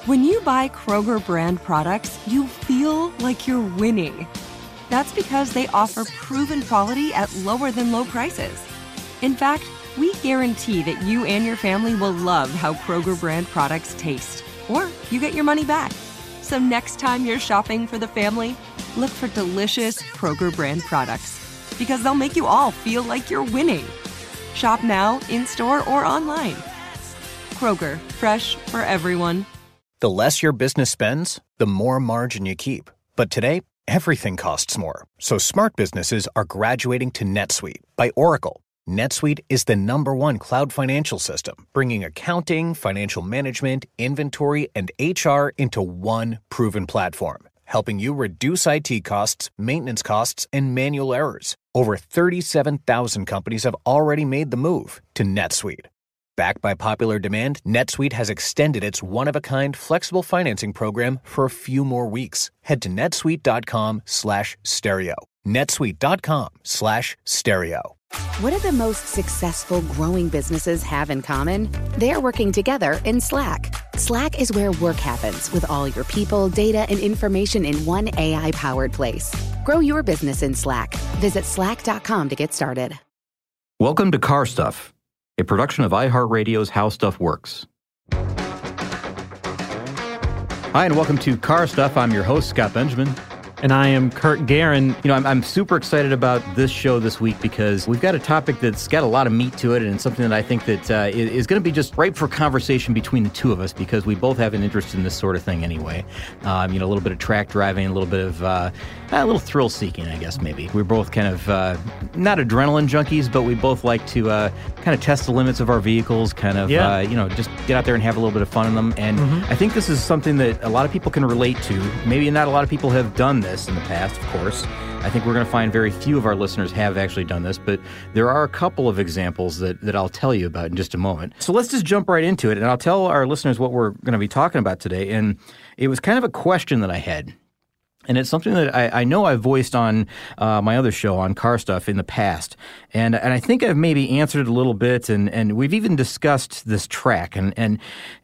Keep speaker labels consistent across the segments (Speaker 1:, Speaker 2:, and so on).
Speaker 1: When you buy Kroger brand products, you feel like you're winning. That's because they offer proven quality at lower than low prices. In fact, we guarantee that you and your family will love how Kroger brand products taste, or you get your money back. So next time you're shopping for the family, look for delicious Kroger brand products, because they'll make you all feel like you're winning. Shop now, in-store, or online. Kroger, fresh for everyone.
Speaker 2: The less your business spends, the more margin you keep. But today, everything costs more. So smart businesses are graduating to NetSuite by Oracle. NetSuite is the #1 cloud financial system, bringing accounting, financial management, inventory, and HR into one proven platform, helping you reduce IT costs, maintenance costs, and manual errors. Over 37,000 companies have already made the move to NetSuite. Backed by popular demand, NetSuite has extended its one-of-a-kind flexible financing program for a few more weeks. Head to netsuite.com/stereo. netsuite.com/stereo.
Speaker 3: What do the most successful growing businesses have in common? They're working together in Slack. Slack is where work happens, with all your people, data, and information in one AI-powered place. Grow your business in Slack. Visit slack.com to get started.
Speaker 4: Welcome to Car Stuff, a production of iHeartRadio's How Stuff Works. Hi, and welcome to Car Stuff. I'm your host, Scott Benjamin.
Speaker 5: And I am Kurt Guerin.
Speaker 4: You know, I'm super excited about this show this week because we've got a topic that's got a lot of meat to it, and it's something that I think that is going to be just ripe for conversation between the two of us, because we both have an interest in this sort of thing anyway. A little bit of track driving, a little bit of a little thrill seeking, I guess, maybe. We're both kind of not adrenaline junkies, but we both like to kind of test the limits of our vehicles, kind of, just get out there and have a little bit of fun in them. And I think this is something that a lot of people can relate to. Maybe not a lot of people have done this in the past, of course. I think we're going to find very few of our listeners have actually done this, but there are a couple of examples that I'll tell you about in just a moment. So let's just jump right into it, and I'll tell our listeners what we're going to be talking about today. And it was kind of a question that I had. And it's something that I know I've voiced on my other show, on Car Stuff, in the past. And I think I've maybe answered it a little bit, and we've even discussed this track. And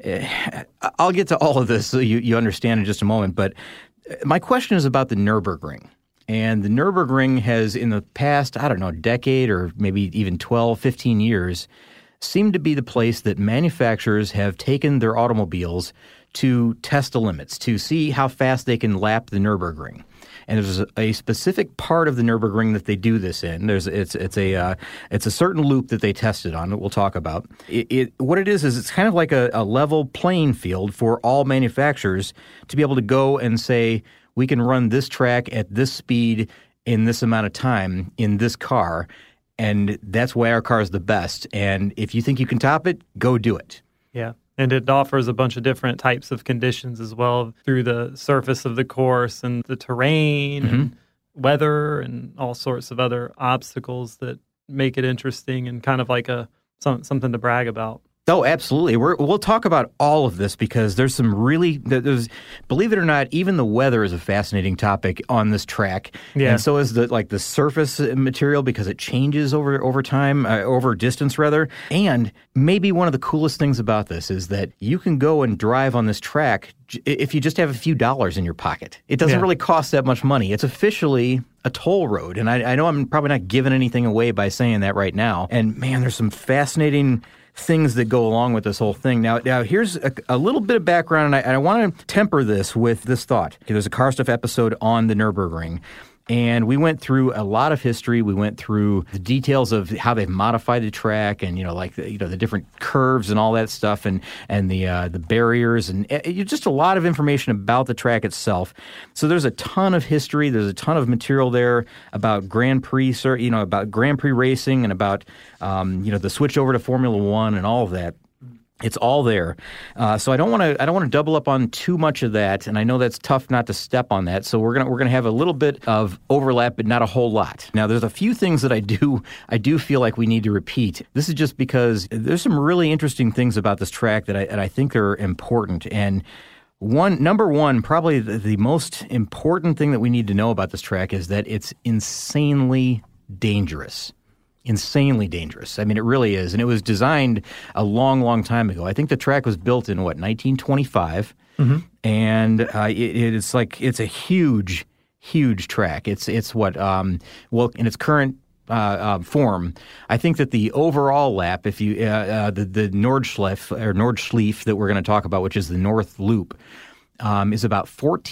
Speaker 4: I'll get to all of this so you understand in just a moment. But my question is about the Nürburgring. And the Nürburgring has, in the past, decade or maybe even 12, 15 years, seemed to be the place that manufacturers have taken their automobiles to test the limits, to see how fast they can lap the Nürburgring. And there's a specific part of the Nürburgring that they do this in. It's a certain loop that they tested on that we'll talk about. What it is it's kind of like a level playing field for all manufacturers to be able to go and say, we can run this track at this speed in this amount of time in this car, and that's why our car is the best. And if you think you can top it, go do it.
Speaker 5: Yeah. And it offers a bunch of different types of conditions as well, through the surface of the course and the terrain and weather and all sorts of other obstacles that make it interesting and kind of like something to brag about.
Speaker 4: Oh, absolutely. We'll talk about all of this because there's believe it or not, even the weather is a fascinating topic on this track. Yeah. And so is the surface material, because it changes over time, over distance rather. And maybe one of the coolest things about this is that you can go and drive on this track if you just have a few dollars in your pocket. It doesn't really cost that much money. It's officially a toll road. And I know I'm probably not giving anything away by saying that right now. And man, there's some fascinating things that go along with this whole thing. Now here's a little bit of background, and I want to temper this with this thought. Okay, there's a Car Stuff episode on the Nürburgring, and we went through a lot of history. We went through the details of how they've modified the track, and the different curves and all that stuff, and the barriers, and just a lot of information about the track itself. So there's a ton of history. There's a ton of material there about Grand Prix, about Grand Prix racing, and about the switch over to Formula One and all of that. It's all there. So I don't want to double up on too much of that, and I know that's tough not to step on that. So we're gonna have a little bit of overlap, but not a whole lot. Now, there's a few things that I do feel like we need to repeat. This is just because there's some really interesting things about this track that I think are important. And number one, probably the most important thing that we need to know about this track is that it's insanely dangerous. insanely dangerous. I mean, it really is. And it was designed a long, long time ago. I think the track was built in, 1925? Mm-hmm. And it's a huge, huge track. It's in its current form, I think that the overall lap, if you the Nordschleife that we're going to talk about, which is the North Loop, is about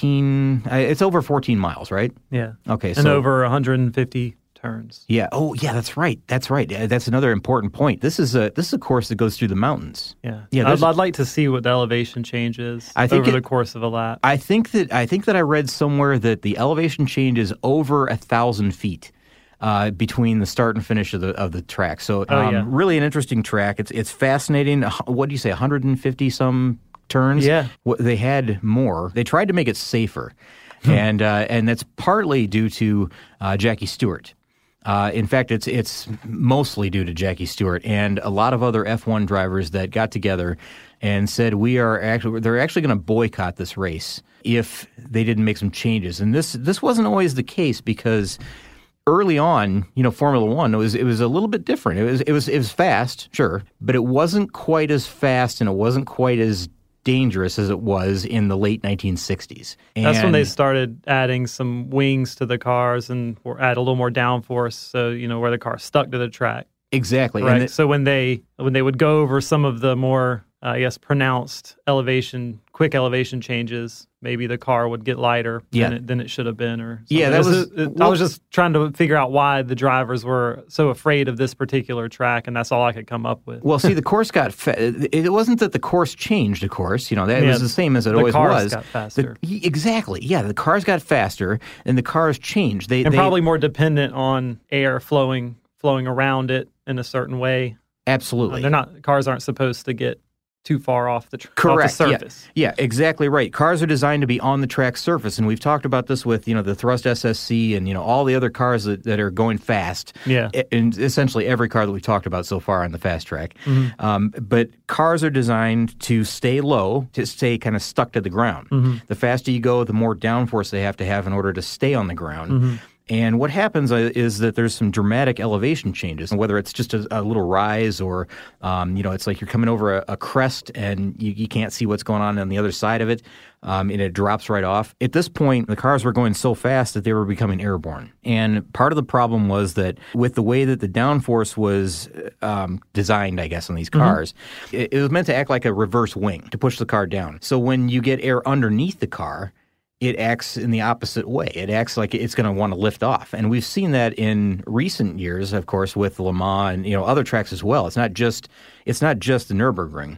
Speaker 4: 14. It's over 14 miles, right?
Speaker 5: Yeah.
Speaker 4: Okay.
Speaker 5: And over 150 turns.
Speaker 4: Yeah. Oh, yeah. That's right. That's another important point. This is a course that goes through the mountains.
Speaker 5: Yeah. Yeah. I'd like to see what the elevation change is over the course of a lap.
Speaker 4: I think that I read somewhere that the elevation change is over 1,000 feet. Between the start and finish of the track. So really an interesting track. It's fascinating. What do you say, 150 some turns?
Speaker 5: Yeah.
Speaker 4: They had more. They tried to make it safer. And that's partly due to Jackie Stewart. In fact, it's mostly due to Jackie Stewart and a lot of other F1 drivers that got together and said they're actually going to boycott this race if they didn't make some changes. And this wasn't always the case because early on, Formula One, it was a little bit different. It was fast, sure, but it wasn't quite as fast and it wasn't quite as dangerous as it was in the late 1960s.
Speaker 5: That's when they started adding some wings to the cars and add a little more downforce, so where the car stuck to the track.
Speaker 4: Exactly.
Speaker 5: Right. So when they would go over some of the more pronounced quick elevation changes, maybe the car would get lighter than it should have been. Or something. I was just trying to figure out why the drivers were so afraid of this particular track, and that's all I could come up with.
Speaker 4: Well, see, the course got it wasn't that the course changed, of course. That was the same as it always was.
Speaker 5: The cars got faster.
Speaker 4: Exactly. Yeah, the cars got faster, and the cars changed. They
Speaker 5: probably more dependent on air flowing around it in a certain way.
Speaker 4: Absolutely.
Speaker 5: Cars aren't supposed to get too far off the surface.
Speaker 4: Yeah, exactly right. Cars are designed to be on the track surface, and we've talked about this with the Thrust SSC and all the other cars that are going fast.
Speaker 5: Yeah,
Speaker 4: and essentially every car that we've talked about so far on the fast track. Mm-hmm. But cars are designed to stay low, to stay kind of stuck to the ground. Mm-hmm. The faster you go, the more downforce they have to have in order to stay on the ground. Mm-hmm. And what happens is that there's some dramatic elevation changes, whether it's just a little rise or, it's like you're coming over a crest and you can't see what's going on the other side of it, and it drops right off. At this point, the cars were going so fast that they were becoming airborne. And part of the problem was that with the way that the downforce was designed, I guess, on these cars, it was meant to act like a reverse wing to push the car down. So when you get air underneath the car, it acts in the opposite way. It acts like it's going to want to lift off. And we've seen that in recent years, of course, with Le Mans and other tracks as well. It's not just the Nürburgring,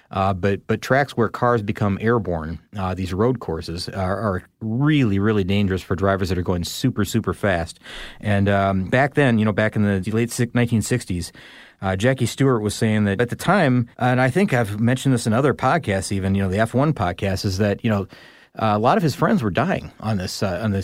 Speaker 4: but tracks where cars become airborne, these road courses, are really, really dangerous for drivers that are going super, super fast. And back then, back in the late 1960s, Jackie Stewart was saying that at the time, and I think I've mentioned this in other podcasts even, the F1 podcast, is that, a lot of his friends were dying on these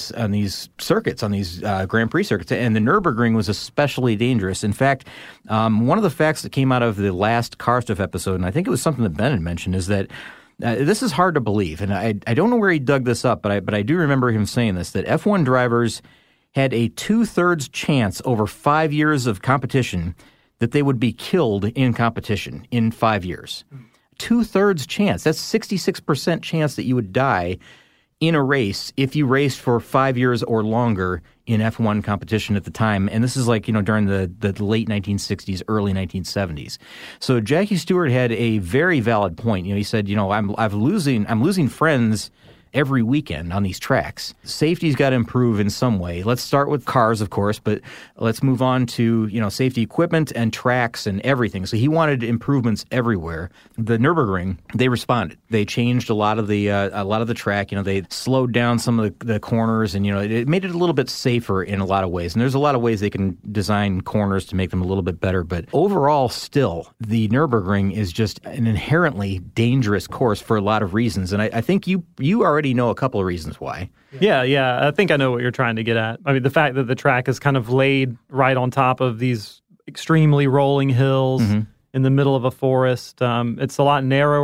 Speaker 4: circuits, on these Grand Prix circuits, and the Nürburgring was especially dangerous. In fact, one of the facts that came out of the last Car Stuff episode, and I think it was something that Ben had mentioned, is that this is hard to believe, and I don't know where he dug this up, but I do remember him saying this, that F1 drivers had a 2/3 chance over 5 years of competition that they would be killed in competition in 5 years. 2/3 chance. That's 66% chance that you would die in a race if you raced for 5 years or longer in F1 competition at the time. And this is like, during the late 1960s, early 1970s. So Jackie Stewart had a very valid point. He said, I'm losing friends every weekend on these tracks. Safety's got to improve in some way. Let's start with cars, of course, but let's move on to, safety equipment and tracks and everything. So he wanted improvements everywhere. The Nürburgring, they responded. They changed a lot of the track. They slowed down some of the corners, and it made it a little bit safer in a lot of ways. And there's a lot of ways they can design corners to make them a little bit better. But overall, still, the Nürburgring is just an inherently dangerous course for a lot of reasons. And I think you already know a couple of reasons why.
Speaker 5: Yeah. I think I know what you're trying to get at. I mean, the fact that the track is kind of laid right on top of these extremely rolling hills in the middle of a forest. It's a lot narrower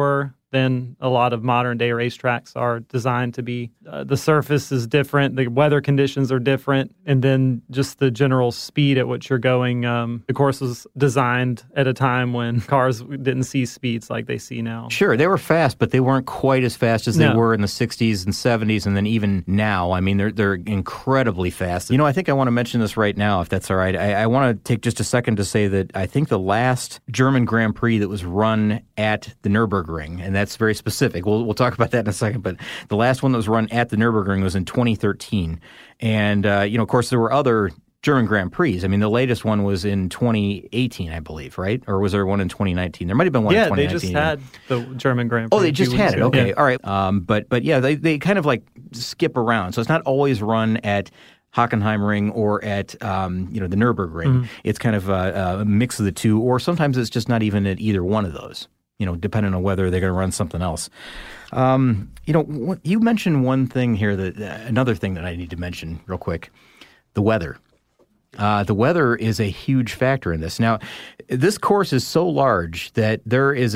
Speaker 5: than a lot of modern-day racetracks are designed to be. The surface is different, the weather conditions are different, and then just the general speed at which you're going. The course was designed at a time when cars didn't see speeds like they see now.
Speaker 4: Sure, they were fast, but they weren't quite as fast as they were in the 60s and 70s, and then even now. I mean, they're incredibly fast. I think I want to mention this right now, if that's all right. I want to take just a second to say that I think the last German Grand Prix that was run at the Nürburgring, and that's very specific. We'll talk about that in a second, but the last one that was run at the Nürburgring was in 2013. And, of course, there were other German Grand Prix. I mean, the latest one was in 2018, I believe, right? Or was there one in 2019? There might have been one in 2019.
Speaker 5: Yeah, they just had the German Grand Prix.
Speaker 4: Oh, they just had it. Okay,
Speaker 5: yeah.
Speaker 4: All right. But yeah, they kind of like skip around. So it's not always run at Hockenheimring or at the Nürburgring. Mm-hmm. It's kind of a mix of the two, or sometimes it's just not even at either one of those. Depending on whether they're going to run something else. You mentioned one thing here another thing that I need to mention real quick: the weather. The weather is a huge factor in this. Now, this course is so large that there's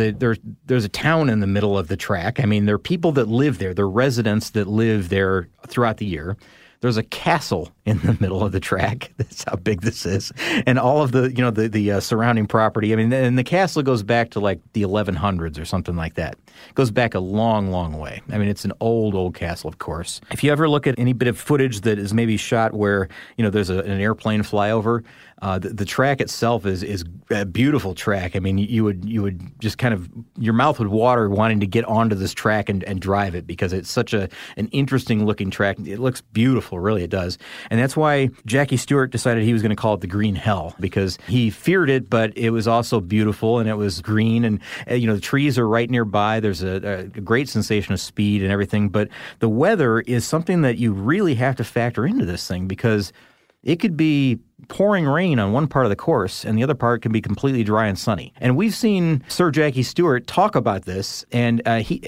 Speaker 4: a town in the middle of the track. I mean, there are people that live there. There are residents that live there throughout the year. There's a castle in the middle of the track. That's how big this is. And all of the surrounding property. I mean, and the castle goes back to like the 1100s or something like that. It goes back a long, long way. I mean, it's an old castle, of course. If you ever look at any bit of footage that is maybe shot where, there's an airplane flyover, the track itself is a beautiful track. I mean, you would just kind of, your mouth would water wanting to get onto this track and drive it, because it's such an interesting looking track. It looks beautiful, really, it does. And that's why Jackie Stewart decided he was going to call it the Green Hell, because he feared it, but it was also beautiful and it was green, and the trees are right nearby. There's a great sensation of speed and everything, but the weather is something that you really have to factor into this thing, because it could be pouring rain on one part of the course, and the other part can be completely dry and sunny. And we've seen Sir Jackie Stewart talk about this, and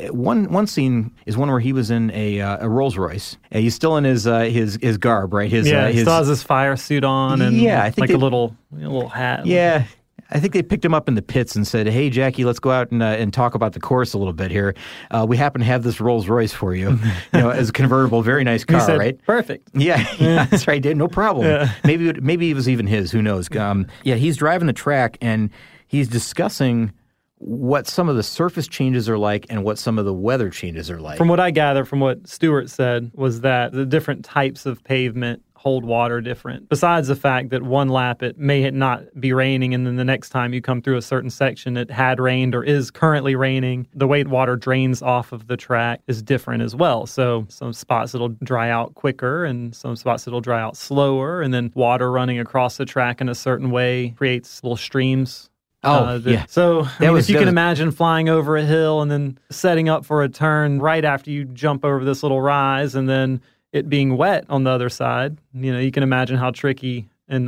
Speaker 4: one scene is one where he was in a Rolls Royce. He's still in his garb, right?
Speaker 5: He still has his fire suit on, and I think a little hat.
Speaker 4: Yeah. I think they picked him up in the pits and said, "Hey, Jackie, let's go out and talk about the course a little bit here. We happen to have this Rolls Royce for you, as a convertible, very nice car, right?
Speaker 5: Perfect.
Speaker 4: Yeah, that's right, Dave. No problem. Yeah. Maybe it was even his. Who knows? He's driving the track and he's discussing what some of the surface changes are like and what some of the weather changes are like.
Speaker 5: From what I gather from what Stewart said was that the different types of pavement hold water different. Besides the fact that one lap it may not be raining, and then the next time you come through a certain section it had rained or is currently raining, the way water drains off of the track is different as well. So some spots it'll dry out quicker and some spots it'll dry out slower, and then water running across the track in a certain way creates little streams.
Speaker 4: Yeah.
Speaker 5: So if you can imagine flying over a hill and then setting up for a turn right after you jump over this little rise, and then it being wet on the other side, you can imagine how tricky and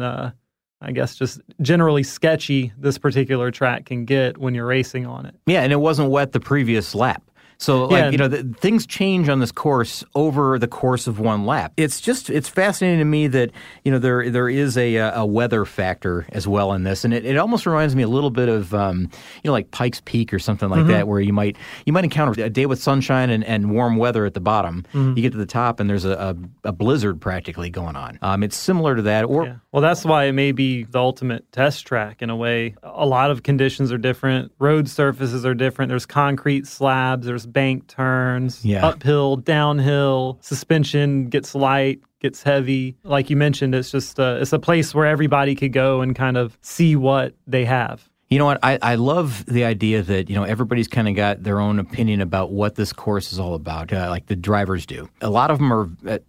Speaker 5: I guess just generally sketchy this particular track can get when you're racing on it.
Speaker 4: Yeah, and it wasn't wet the previous lap. So, things change on this course over the course of one lap. It's fascinating to me that, there is a weather factor as well in this. And it almost reminds me a little bit of, like Pikes Peak or something like that, where you might encounter a day with sunshine and warm weather at the bottom. You get to the top and there's a blizzard practically going on. It's similar to that.
Speaker 5: Well, that's why it may be the ultimate test track in a way. A lot of conditions are different. Road surfaces are different. There's concrete slabs. There's bank turns, uphill, downhill, suspension gets light, gets heavy. Like you mentioned, it's just it's a place where everybody could go and kind of see what they have.
Speaker 4: You know what? I love the idea that, everybody's kind of got their own opinion about what this course is all about, like the drivers do. A lot of them are...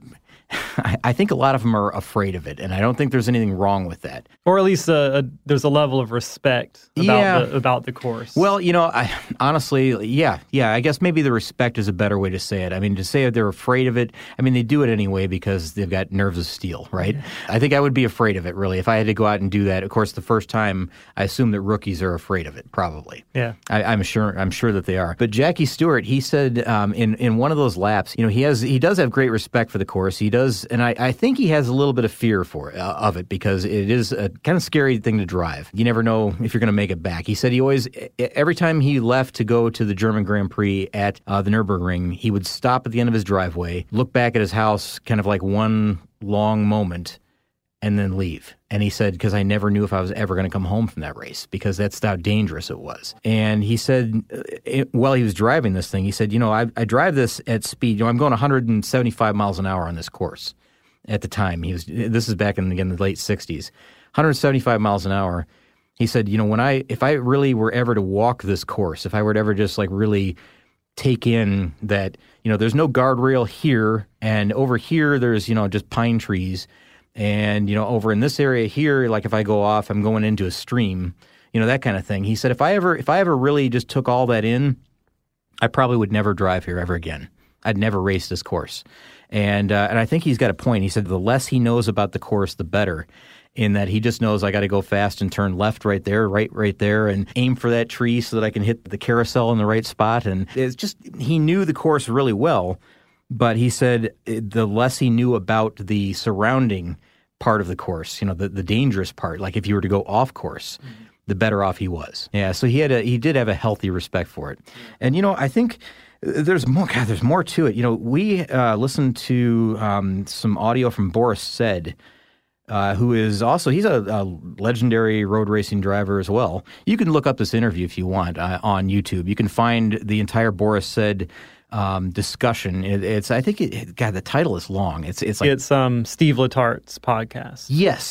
Speaker 4: I think a lot of them are afraid of it, and I don't think there's anything wrong with that.
Speaker 5: Or at least there's a level of respect about the course.
Speaker 4: Well, I honestly, I guess maybe the respect is a better way to say it. I mean, to say they're afraid of it, I mean, they do it anyway because they've got nerves of steel, right? I think I would be afraid of it, really, if I had to go out and do that. Of course, the first time, I assume that rookies are afraid of it, probably.
Speaker 5: Yeah.
Speaker 4: I'm sure that they are. But Jackie Stewart, he said in one of those laps, he does have great respect for the course. He does does, and I think he has a little bit of fear of it because it is a kind of scary thing to drive. You never know if you're going to make it back. He said he always, every time he left to go to the German Grand Prix at the Nürburgring, he would stop at the end of his driveway, look back at his house, kind of like one long moment, and then leave. And he said, because I never knew if I was ever going to come home from that race because that's how dangerous it was. And he said, while he was driving this thing, he said, I drive this at speed. I'm going 175 miles an hour on this course at the time. This is back in, again, the late 60s. 175 miles an hour. He said, if I really were ever to walk this course, if I were to ever just like really take in that, there's no guardrail here and over here there's, just pine trees. And, over in this area here, like if I go off, I'm going into a stream, that kind of thing. He said, if I ever really just took all that in, I probably would never drive here ever again. I'd never race this course. And I think he's got a point. He said the less he knows about the course, the better, in that he just knows I got to go fast and turn left right there, right there, and aim for that tree so that I can hit the carousel in the right spot. And it's just, he knew the course really well. But he said the less he knew about the surrounding part of the course, the dangerous part, like if you were to go off course, the better off he was. Yeah, so he did have a healthy respect for it. And, I think there's more. God, there's more to it. We listened to some audio from Boris Said, who is also, he's a legendary road racing driver as well. You can look up this interview if you want on YouTube. You can find the entire Boris Said discussion. The title is long. It's
Speaker 5: Steve Letart's podcast.
Speaker 4: Yes,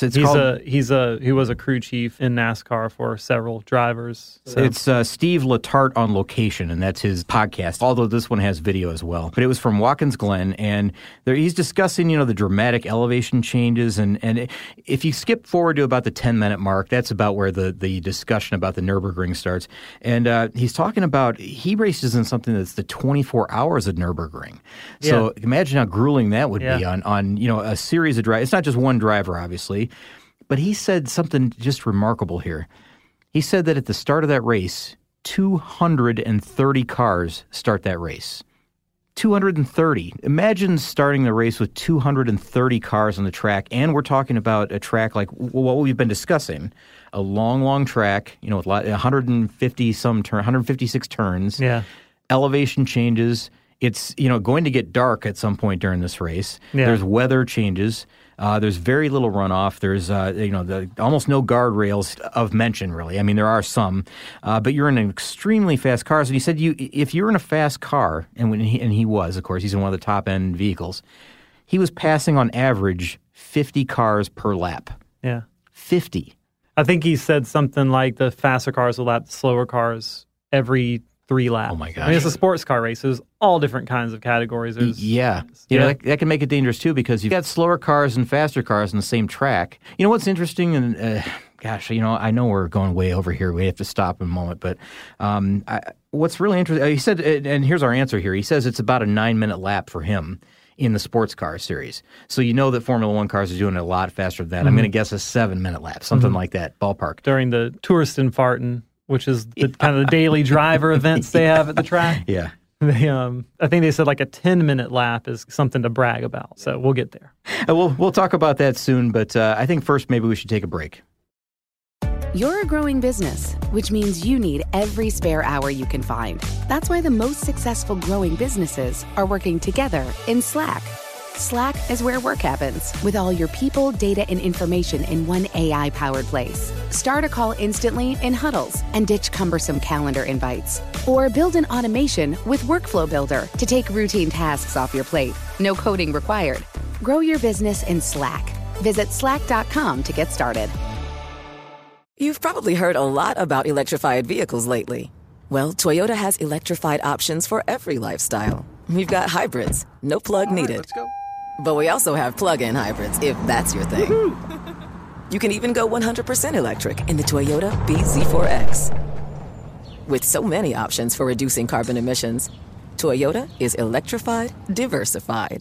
Speaker 5: he was a crew chief in NASCAR for several drivers. So.
Speaker 4: It's Steve Letarte on Location, and that's his podcast. Although this one has video as well. But it was from Watkins Glen, and he's discussing the dramatic elevation changes, and if you skip forward to about the 10-minute mark, that's about where the discussion about the Nürburgring starts. And he's talking about he races in something that's the 24 hours of Nürburgring. So imagine how grueling that would be on a series of drivers. It's not just one driver, obviously, but he said something just remarkable here. He said that at the start of that race, 230 cars start that race. 230. Imagine starting the race with 230 cars on the track, and we're talking about a track like what we've been discussing, a long track, with 156 turns. Yeah. Elevation changes. It's, going to get dark at some point during this race. Yeah. There's weather changes. There's very little runoff. There's, almost no guardrails of mention, really. I mean, there are some, but you're in an extremely fast car. So he said, if you're in a fast car, and he was, of course, he's in one of the top-end vehicles, he was passing on average 50 cars per lap.
Speaker 5: Yeah.
Speaker 4: 50.
Speaker 5: I think he said something like the faster cars will lap the slower cars every 3 laps.
Speaker 4: Oh my gosh.
Speaker 5: I mean, it's a sports car race. There's all different kinds of categories.
Speaker 4: That can make it dangerous too because you've got slower cars and faster cars on the same track. What's interesting, and I know we're going way over here. We have to stop in a moment, but what's really interesting, he said, and here's our answer here. He says it's about a 9-minute lap for him in the sports car series. So that Formula One cars are doing it a lot faster than that. Mm-hmm. I'm going to guess a 7-minute lap, something like that, ballpark.
Speaker 5: During the Touristenfahrten, which is the kind of the daily driver events they have at the track.
Speaker 4: Yeah.
Speaker 5: I think they said like a 10-minute lap is something to brag about. So we'll get there.
Speaker 4: We'll talk about that soon, but I think first maybe we should take a break.
Speaker 3: You're a growing business, which means you need every spare hour you can find. That's why the most successful growing businesses are working together in Slack. Slack is where work happens, with all your people, data, and information in one AI-powered place. Start a call instantly in huddles and ditch cumbersome calendar invites. Or build an automation with Workflow Builder to take routine tasks off your plate. No coding required. Grow your business in Slack. Visit slack.com to get started.
Speaker 6: You've probably heard a lot about electrified vehicles lately. Well, Toyota has electrified options for every lifestyle. We've got hybrids, no plug needed.
Speaker 4: Let's go.
Speaker 6: But we also have plug-in hybrids, if that's your thing. Woo-hoo! You can even go 100% electric in the Toyota bZ4X. With so many options for reducing carbon emissions, Toyota is electrified, diversified.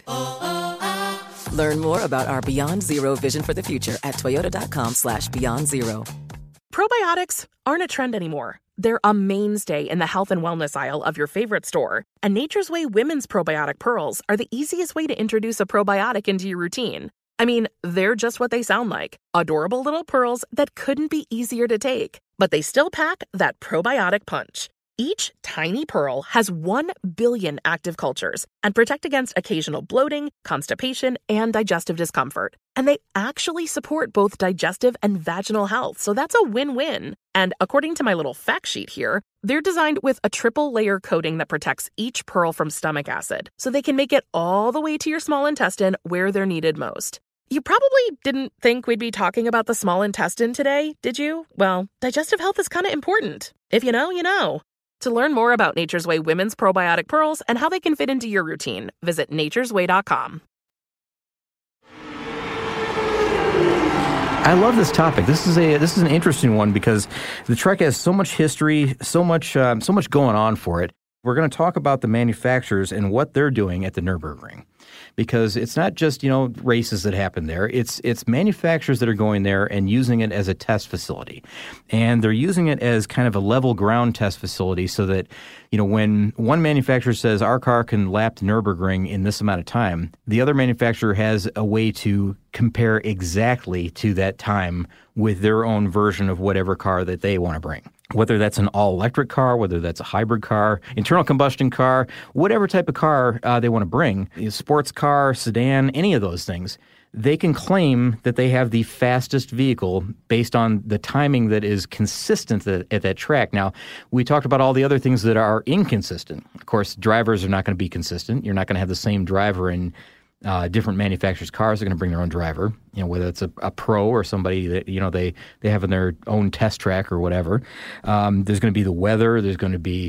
Speaker 6: Learn more about our Beyond Zero vision for the future at toyota.com/beyond zero.
Speaker 7: Probiotics aren't a trend anymore. They're a mainstay in the health and wellness aisle of your favorite store, and Nature's Way Women's Probiotic Pearls are the easiest way to introduce a probiotic into your routine. I mean, they're just what they sound like. Adorable little pearls that couldn't be easier to take, but they still pack that probiotic punch. Each tiny pearl has 1 billion active cultures and protect against occasional bloating, constipation, and digestive discomfort. And they actually support both digestive and vaginal health, so that's a win-win. And according to my little fact sheet here, they're designed with a triple-layer coating that protects each pearl from stomach acid, so they can make it all the way to your small intestine where they're needed most. You probably didn't think we'd be talking about the small intestine today, did you? Well, digestive health is kind of important. If you know, you know. To learn more about Nature's Way Women's Probiotic Pearls and how they can fit into your routine, visit naturesway.com.
Speaker 4: I love this topic. This is an interesting one because the Trek has so much history, so much going on for it. We're going to talk about the manufacturers and what they're doing at the Nürburgring, because it's not just, races that happen there. It's manufacturers that are going there and using it as a test facility. And they're using it as kind of a level ground test facility so that, when one manufacturer says our car can lap the Nürburgring in this amount of time, the other manufacturer has a way to compare exactly to that time with their own version of whatever car that they want to bring. Whether that's an all-electric car, whether that's a hybrid car, internal combustion car, whatever type of car they want to bring, a sports car, sedan, any of those things, they can claim that they have the fastest vehicle based on the timing that is consistent at that track. Now, we talked about all the other things that are inconsistent. Of course, drivers are not going to be consistent. You're not going to have the same driver in different manufacturers' cars. Are going to bring their own driver, whether it's a pro or somebody that, they have in their own test track or whatever. There's going to be the weather. There's going to be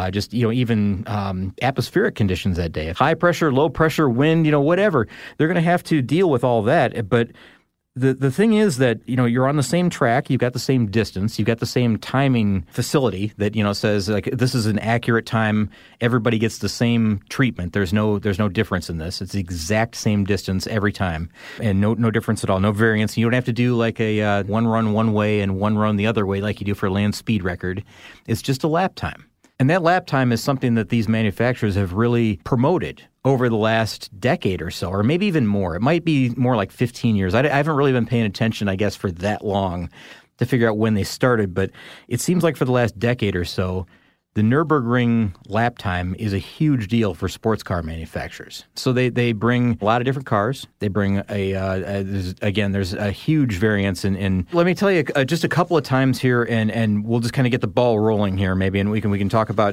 Speaker 4: even atmospheric conditions that day. High pressure, low pressure, wind, whatever. They're going to have to deal with all that. But the thing is that, you're on the same track, you've got the same distance, you've got the same timing facility that, says like this is an accurate time, everybody gets the same treatment. There's no difference in this. It's the exact same distance every time and no difference at all, no variance. You don't have to do like a one run one way and one run the other way like you do for a land speed record. It's just a lap time. And that lap time is something that these manufacturers have really promoted over the last decade or so, or maybe even more. It might be more like 15 years. I haven't really been paying attention, I guess, for that long to figure out when they started. But it seems like for the last decade or so, the Nürburgring lap time is a huge deal for sports car manufacturers. So they bring a lot of different cars. They bring there's a huge variance in. Let me tell you just a couple of times here, and we'll just kind of get the ball rolling here, maybe, and we can talk about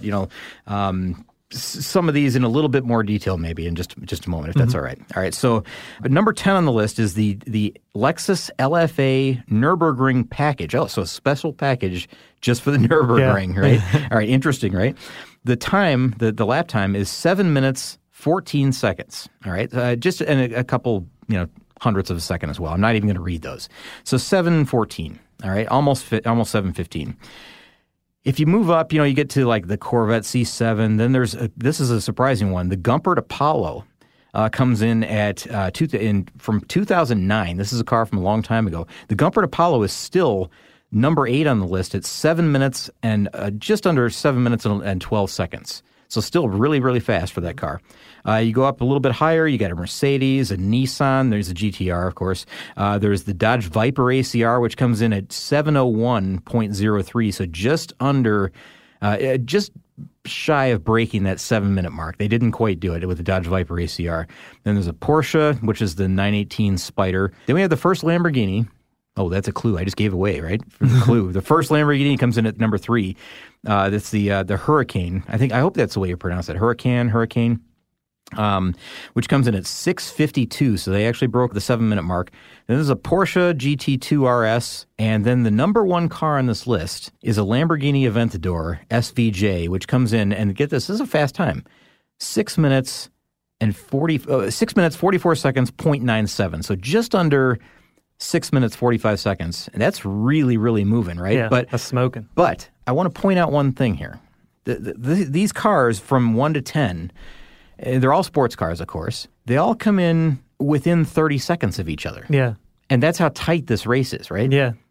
Speaker 4: some of these in a little bit more detail, maybe in just a moment, if that's all right. All right. So, number 10 on the list is the Lexus LFA Nürburgring package. Oh, so a special package just for the Nürburgring, right? All right. Interesting, right? The time, the lap time is 7 minutes 14 seconds. All right. Just a couple, hundredths of a second as well. I'm not even going to read those. So 7:14. All right. Almost 7:15. If you move up, you get to like the Corvette C7, then this is a surprising one. The Gumpert Apollo comes in from 2009. This is a car from a long time ago. The Gumpert Apollo is still number 8 on the list at 7 minutes and just under 7 minutes and 12 seconds. So still really, really fast for that car. You go up a little bit higher, you got a Mercedes, a Nissan, there's a GTR, of course. There's the Dodge Viper ACR, which comes in at 7:01.03, so just under, just shy of breaking that 7-minute mark. They didn't quite do it with the Dodge Viper ACR. Then there's a Porsche, which is the 918 Spyder. Then we have the first Lamborghini. Oh, that's a clue I just gave away, right? The clue. The first Lamborghini comes in at number 3. That's the Huracan. I hope that's the way you pronounce it. Huracan. Which comes in at 6:52, so they actually broke the 7-minute mark. Then there's a Porsche GT2 RS, and then the number 1 car on this list is a Lamborghini Aventador SVJ, which comes in, and get this is a fast time, 6 minutes 44 seconds, 0.97, so just under 6 minutes, 45 seconds, and that's really, really moving, right?
Speaker 5: Yeah, that's smoking.
Speaker 4: But I want to point out one thing here. These cars from 1 to 10, they're all sports cars, of course. They all come in within 30 seconds of each other.
Speaker 5: Yeah.
Speaker 4: And that's how tight this race is, right?
Speaker 5: Yeah.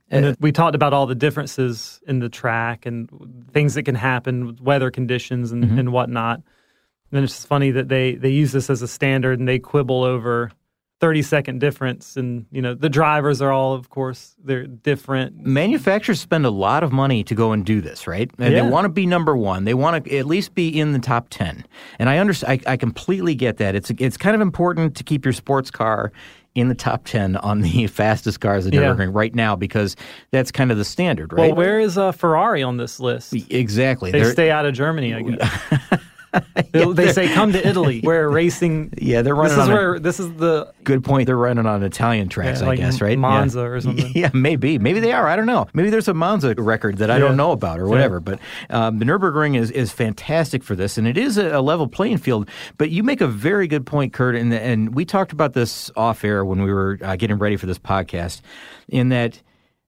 Speaker 5: And we talked about all the differences in the track and things that can happen with weather conditions and whatnot. And it's just funny that they use this as a standard and they quibble over 30-second difference. And, the drivers are all, of course, they're different.
Speaker 4: Manufacturers spend a lot of money to go and do this, right? And they want to be number one. They want to at least be in the top 10. And I understand. I completely get that. It's kind of important to keep your sports car in the top 10 on the fastest cars at Nürburgring right now because that's kind of the standard, right?
Speaker 5: Well, where is Ferrari on this list?
Speaker 4: Exactly.
Speaker 5: They stay out of Germany, I guess. They say, come to Italy, where racing...
Speaker 4: Yeah, they're running
Speaker 5: this is the...
Speaker 4: Good point. They're running on Italian tracks, I guess, right?
Speaker 5: Monza or something.
Speaker 4: Yeah, maybe. Maybe they are. I don't know. Maybe there's a Monza record that I don't know about or whatever. But the Nürburgring is fantastic for this, and it is a level playing field. But you make a very good point, Kurt, and we talked about this off air when we were getting ready for this podcast, in that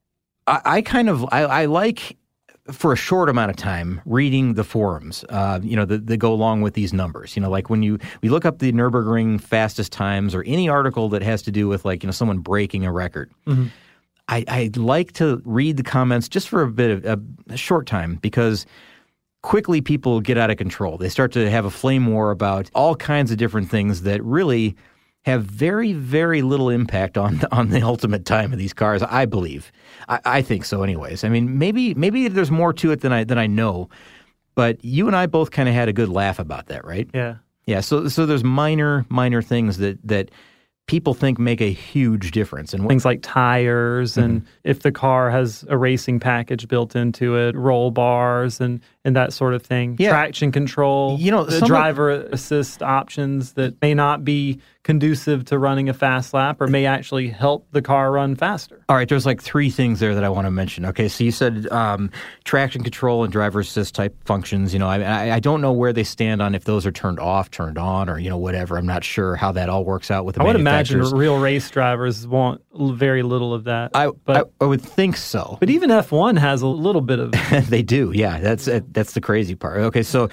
Speaker 4: I like... for a short amount of time, reading the forums, that go along with these numbers. Like when we look up the Nürburgring fastest times or any article that has to do with someone breaking a record. Mm-hmm. I like to read the comments just for a short time because quickly people get out of control. They start to have a flame war about all kinds of different things that really have very, very little impact on the ultimate time of these cars, I believe. I think so anyways. I mean, maybe there's more to it than I know, but you and I both kind of had a good laugh about that, right?
Speaker 5: Yeah.
Speaker 4: Yeah, so there's minor things that people think make a huge difference. And
Speaker 5: things like tires and if the car has a racing package built into it, roll bars and that sort of thing. Yeah. Traction control, the driver assist options that may not be conducive to running a fast lap or may actually help the car run faster.
Speaker 4: All right, there's 3 things there that I want to mention. Okay, so you said traction control and driver assist type functions. I don't know where they stand on if those are turned off, turned on, or whatever. I'm not sure how that all works out with the manufacturers.
Speaker 5: I would imagine real race drivers want very little of that.
Speaker 4: I would think so.
Speaker 5: But even F1 has a little bit of
Speaker 4: They do, yeah. That's the crazy part. Okay, so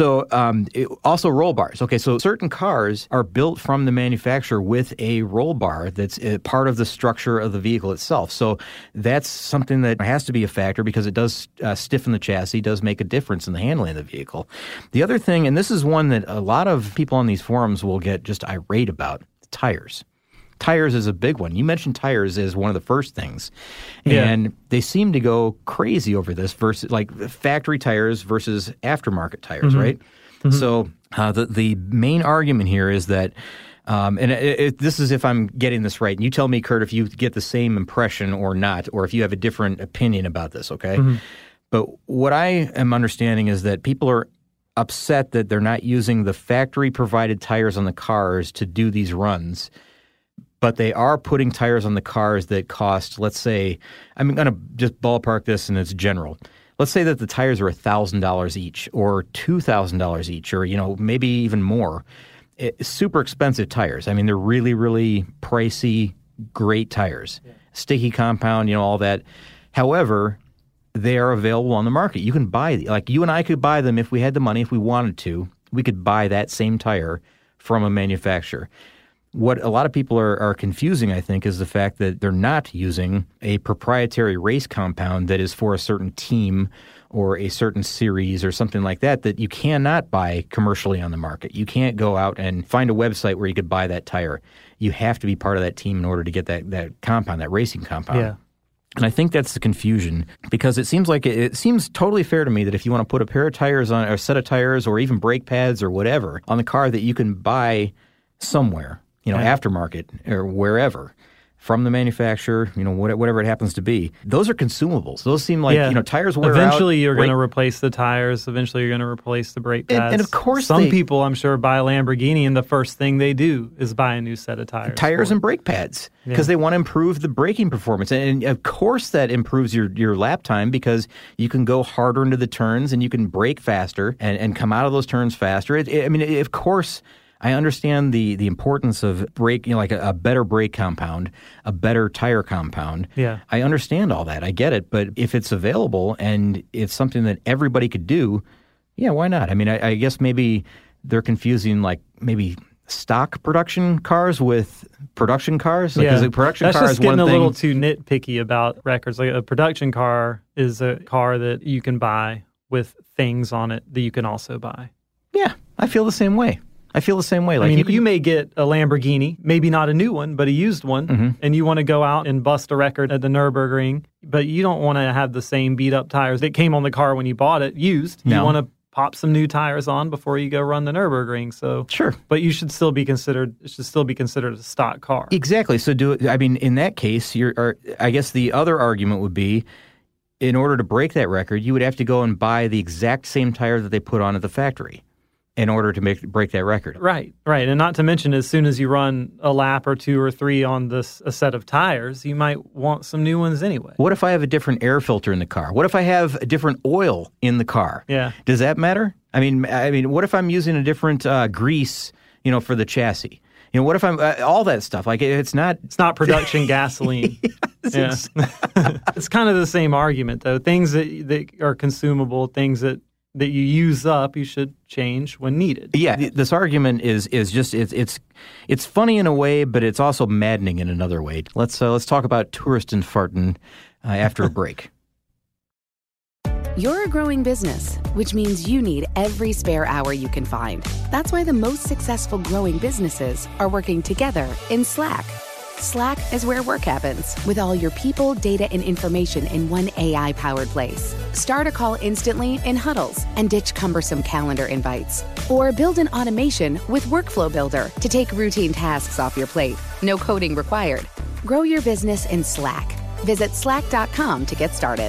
Speaker 4: also roll bars. Okay, so certain cars are built from the manufacturer with a roll bar that's part of the structure of the vehicle itself. So that's something that has to be a factor because it does stiffen the chassis, does make a difference in the handling of the vehicle. The other thing, and this is one that a lot of people on these forums will get just irate about, tires. Tires is a big one. You mentioned tires as one of the first things. And they seem to go crazy over this versus factory tires versus aftermarket tires, right? Mm-hmm. So the main argument here is that this is if I'm getting this right. And you tell me, Kurt, if you get the same impression or not, or if you have a different opinion about this, okay? Mm-hmm. But what I am understanding is that people are upset that they're not using the factory-provided tires on the cars to do these runs, but they are putting tires on the cars that cost, let's say, I'm going to just ballpark this and it's general. Let's say that the tires are $1,000 each or $2,000 each or, maybe even more. Super expensive tires. I mean, they're really, really pricey, great tires. Yeah. Sticky compound, all that. However, they are available on the market. You can buy, you and I could buy them if we had the money, if we wanted to. We could buy that same tire from a manufacturer. What a lot of people are confusing, I think, is the fact that they're not using a proprietary race compound that is for a certain team or a certain series or something like that you cannot buy commercially on the market. You can't go out and find a website where you could buy that tire. You have to be part of that team in order to get that compound, that racing compound.
Speaker 5: Yeah.
Speaker 4: And I think that's the confusion because it seems like it seems totally fair to me that if you want to put a pair of tires on or a set of tires or even brake pads or whatever on the car that you can buy somewhere, aftermarket or wherever from the manufacturer, whatever it happens to be. Those are consumables. Those seem like, tires wear out.
Speaker 5: Eventually you're going to replace the tires. Eventually you're going to replace the brake pads.
Speaker 4: And of course
Speaker 5: some people, I'm sure, buy a Lamborghini and the first thing they do is buy a new set of tires.
Speaker 4: Tires and brake pads because they want to improve the braking performance. And of course that improves your lap time because you can go harder into the turns and you can brake faster and come out of those turns faster. Of course, I understand the importance of brake, like a better brake compound, a better tire compound. Yeah. I understand all that. I get it. But if it's available and it's something that everybody could do, yeah, why not? I guess maybe they're confusing maybe stock production cars with production cars? Because a production
Speaker 5: that's
Speaker 4: car
Speaker 5: just
Speaker 4: is one
Speaker 5: getting
Speaker 4: thing.
Speaker 5: a little too nitpicky about records. Like a production car is a car that you can buy with things on it that you can also buy.
Speaker 4: Yeah, I feel the same way. Like
Speaker 5: I mean, you may get a Lamborghini, maybe not a new one, but a used one, and you want to go out and bust a record at the Nürburgring, but you don't want to have the same beat-up tires that came on the car when you bought it used.
Speaker 4: No.
Speaker 5: You want to pop some new tires on before you go run the Nürburgring. So
Speaker 4: Sure.
Speaker 5: But it should still be considered a stock car.
Speaker 4: Exactly. So in that case, I guess the other argument would be, in order to break that record, you would have to go and buy the exact same tire that they put on at the factory in order to break that record.
Speaker 5: Right. And not to mention, as soon as you run a lap or two or three on a set of tires, you might want some new ones anyway.
Speaker 4: What if I have a different air filter in the car? What if I have a different oil in the car?
Speaker 5: Yeah.
Speaker 4: Does that matter? I mean, what if I'm using a different grease, for the chassis? What if I'm all that stuff? Like it's not
Speaker 5: production gasoline.
Speaker 4: Yes,
Speaker 5: It's kind of the same argument, though. Things that are consumable, things that you use up, you should change when needed.
Speaker 4: Yeah, this argument is just it's funny in a way, but it's also maddening in another way. Let's talk about Touristenfahrten after a break.
Speaker 3: You're a growing business, which means you need every spare hour you can find. That's why the most successful growing businesses are working together in Slack. Slack is where work happens, with all your people, data, and information in one AI-powered place. Start a call instantly in huddles and ditch cumbersome calendar invites. Or build an automation with Workflow Builder to take routine tasks off your plate. No coding required. Grow your business in Slack. Visit slack.com to get started.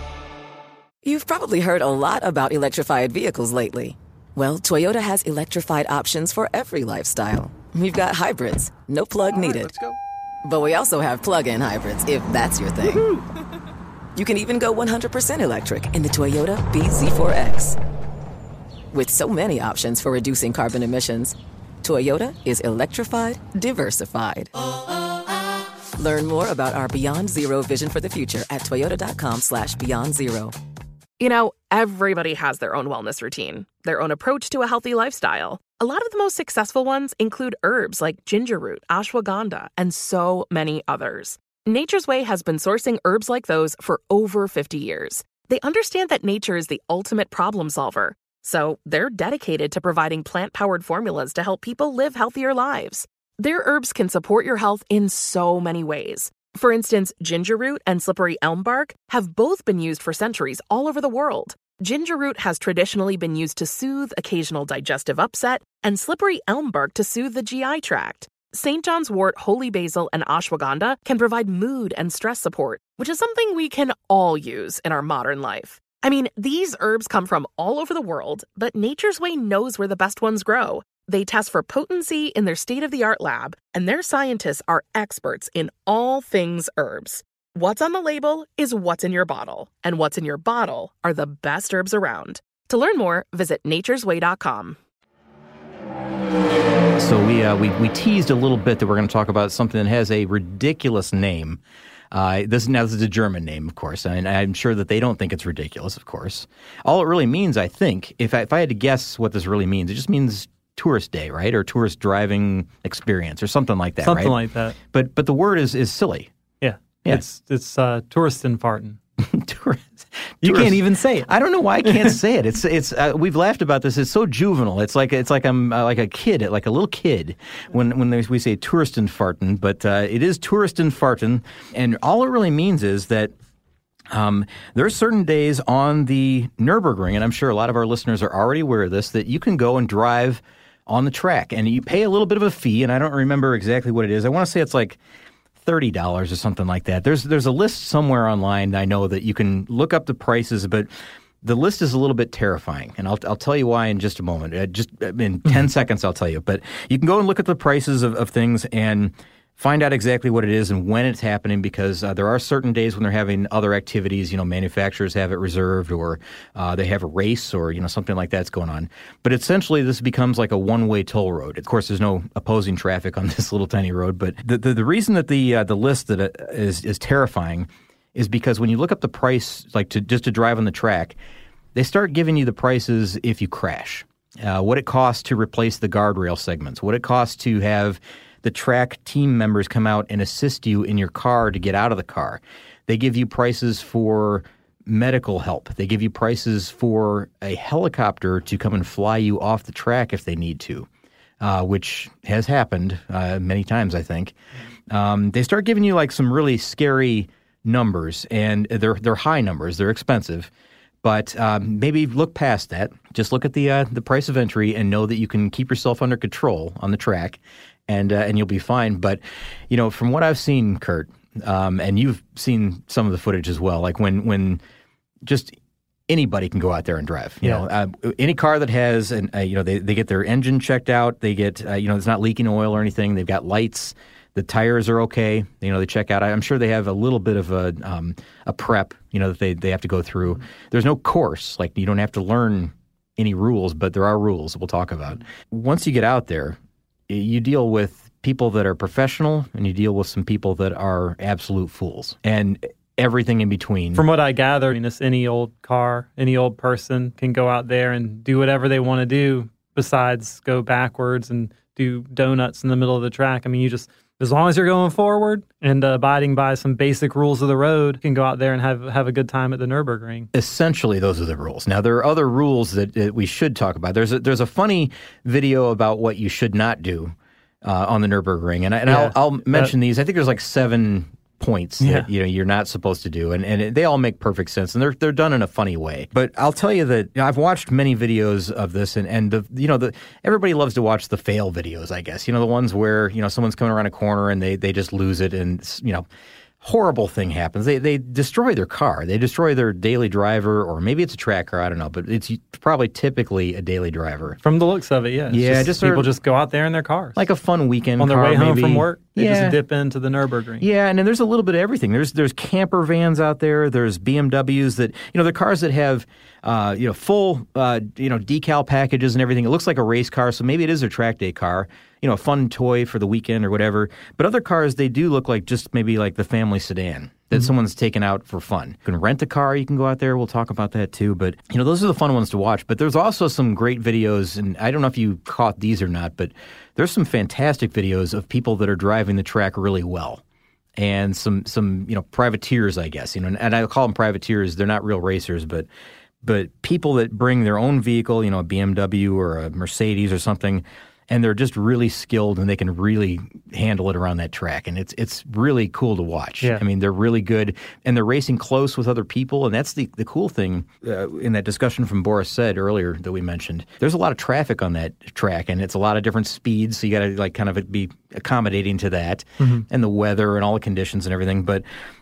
Speaker 6: You've probably heard a lot about electrified vehicles lately. Well, Toyota has electrified options for every lifestyle. We've got hybrids, no plug needed.
Speaker 2: Let's go.
Speaker 6: But we also have plug-in hybrids, if that's your thing.
Speaker 2: Woo-hoo.
Speaker 6: You can even go 100% electric in the Toyota bZ4X. With so many options for reducing carbon emissions, Toyota is electrified, diversified. Learn more about our Beyond Zero vision for the future at toyota.com/beyondzero.
Speaker 7: Everybody has their own wellness routine, their own approach to a healthy lifestyle. A lot of the most successful ones include herbs like ginger root, ashwagandha, and so many others. Nature's Way has been sourcing herbs like those for over 50 years. They understand that nature is the ultimate problem solver, so they're dedicated to providing plant-powered formulas to help people live healthier lives. Their herbs can support your health in so many ways. For instance, ginger root and slippery elm bark have both been used for centuries all over the world. Ginger root has traditionally been used to soothe occasional digestive upset, and slippery elm bark to soothe the GI tract. St. John's wort, holy basil, and ashwagandha can provide mood and stress support, which is something we can all use in our modern life. I mean, these herbs come from all over the world, but Nature's Way knows where the best ones grow. They test for potency in their state-of-the-art lab, and their scientists are experts in all things herbs. What's on the label is what's in your bottle, and what's in your bottle are the best herbs around. To learn more, visit naturesway.com.
Speaker 4: So we teased a little bit that we're going to talk about something that has a ridiculous name. This is a German name, of course, and I'm sure that they don't think it's ridiculous, of course. All it really means, I think, if I had to guess what this really means, it just means tourist day, right? Or tourist driving experience or something like that, right?
Speaker 5: Something like that.
Speaker 4: But the word is silly.
Speaker 5: Yeah.
Speaker 4: Yeah.
Speaker 5: It's Touristenfahrten.
Speaker 4: Tourist.
Speaker 5: You can't even say it.
Speaker 4: I don't know why I can't say it. It's we've laughed about this. It's so juvenile. It's like I'm like a kid, like a little kid when we say Touristenfahrten, but it is Touristenfahrten, and all it really means is that there are certain days on the Nürburgring, and I'm sure a lot of our listeners are already aware of this, that you can go and drive on the track, and you pay a little bit of a fee, and I don't remember exactly what it is. I want to say it's like $30 or something like that. There's a list somewhere online, I know, that you can look up the prices, but the list is a little bit terrifying, and I'll tell you why in just a moment. Just in 10 seconds, I'll tell you. But you can go and look at the prices of things and find out exactly what it is and when it's happening, because there are certain days when they're having other activities. Manufacturers have it reserved, or they have a race, or something like that's going on. But essentially, this becomes like a one-way toll road. Of course, there's no opposing traffic on this little tiny road. But the reason that the list that is terrifying is because when you look up the price, like just to drive on the track, they start giving you the prices if you crash. what it costs to replace the guardrail segments, what it costs to have the track team members come out and assist you in your car to get out of the car. They give you prices for medical help. They give you prices for a helicopter to come and fly you off the track if they need to, which has happened many times, I think. They start giving you like some really scary numbers, and they're high numbers. They're expensive. But maybe look past that. Just look at the price of entry and know that you can keep yourself under control on the track, and you'll be fine. But, from what I've seen, Kurt, and you've seen some of the footage as well, like when just anybody can go out there and drive. You know, any car that has, they get their engine checked out. They get, it's not leaking oil or anything. They've got lights. The tires are okay. They check out. I'm sure they have a little bit of a prep, that they have to go through. There's no course. Like, you don't have to learn any rules, but there are rules that we'll talk about. Once you get out there, you deal with people that are professional, and you deal with some people that are absolute fools, and everything in between.
Speaker 5: From what I gather, any old car, any old person can go out there and do whatever they want to do besides go backwards and do donuts in the middle of the track. I mean, as long as you're going forward and abiding by some basic rules of the road, you can go out there and have a good time at the Nürburgring. Essentially,
Speaker 4: those are the rules. Now, there are other rules that we should talk about. There's a funny video about what you should not do on the Nürburgring, and I'll mention these. I think there's like 7 points that you're not supposed to do, and they all make perfect sense, and they're done in a funny way. But I'll tell you that I've watched many videos of this, and everybody loves to watch the fail videos, I guess. The ones where someone's coming around a corner and they just lose it, and horrible thing happens. They destroy their car. They destroy their daily driver, or maybe it's a track car. I don't know, but it's probably typically a daily driver.
Speaker 5: From the looks of it, yeah. People just go out there in their cars.
Speaker 4: Like a fun weekend
Speaker 5: on their
Speaker 4: car,
Speaker 5: way home
Speaker 4: maybe.
Speaker 5: From work. They just dip into the Nürburgring.
Speaker 4: Yeah, and then there's a little bit of everything. There's camper vans out there. There's BMWs that they're cars that have full decal packages and everything. It looks like a race car, so maybe it is a track day car. A fun toy for the weekend or whatever. But other cars, they do look like just maybe like the family sedan that someone's taken out for fun. You can rent a car. You can go out there. We'll talk about that too. But, those are the fun ones to watch. But there's also some great videos, and I don't know if you caught these or not, but there's some fantastic videos of people that are driving the track really well. And some privateers, I guess. And I call them privateers. They're not real racers, but people that bring their own vehicle, a BMW or a Mercedes or something, and they're just really skilled, and they can really handle it around that track. And it's really cool to watch. Yeah. I mean, they're really good, and they're racing close with other people. And that's the cool thing in that discussion from Boris said earlier that we mentioned. There's a lot of traffic on that track, and it's a lot of different speeds, so you got to kind of be accommodating to that, and the weather and all the conditions and everything. But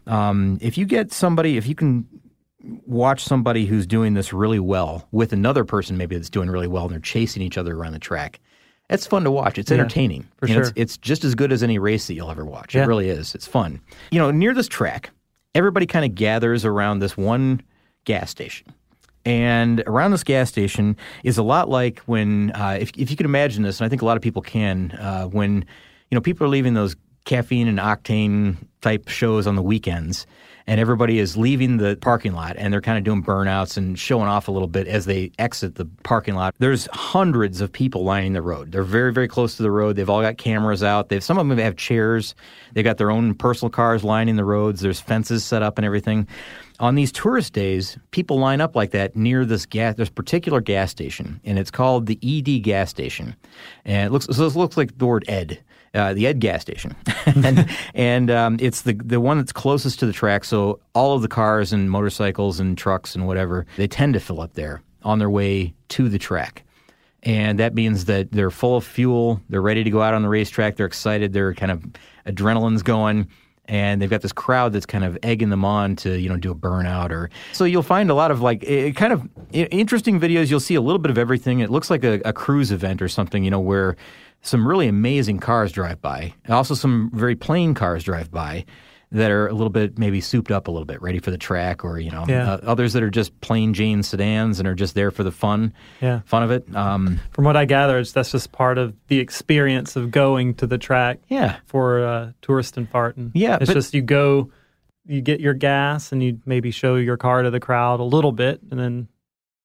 Speaker 4: if you can watch somebody who's doing this really well with another person maybe that's doing really well, and they're chasing each other around the track, it's fun to watch. It's entertaining.
Speaker 5: For sure.
Speaker 4: It's just as good as any race that you'll ever watch. Yeah. It really is. It's fun. Near this track, everybody kind of gathers around this one gas station. And around this gas station is a lot like when, if you can imagine this, and I think a lot of people can, when people are leaving those caffeine and octane type shows on the weekends, and everybody is leaving the parking lot, and they're kind of doing burnouts and showing off a little bit as they exit the parking lot. There's hundreds of people lining the road. They're very, very close to the road. They've all got cameras out. Some of them have chairs. They've got their own personal cars lining the roads. There's fences set up and everything. On these tourist days, people line up like that near this particular gas station, and it's called the ED gas station. And it looks like the word Ed. The Ed gas station. and it's the one that's closest to the track, so all of the cars and motorcycles and trucks and whatever, they tend to fill up there on their way to the track. And that means that they're full of fuel, they're ready to go out on the racetrack, they're excited, they're kind of adrenaline's going, and they've got this crowd that's kind of egging them on to, do a burnout. So you'll find a lot of kind of interesting videos. You'll see a little bit of everything. It looks like a cruise event or something, where some really amazing cars drive by. Also some very plain cars drive by that are a little bit maybe souped up a little bit, ready for the track, or, others that are just plain Jane sedans and are just there for the fun of it.
Speaker 5: From what I gather, that's just part of the experience of going to the track for Touristenfahrten.
Speaker 4: Yeah.
Speaker 5: It's just you go, you get your gas, and you maybe show your car to the crowd a little bit, and then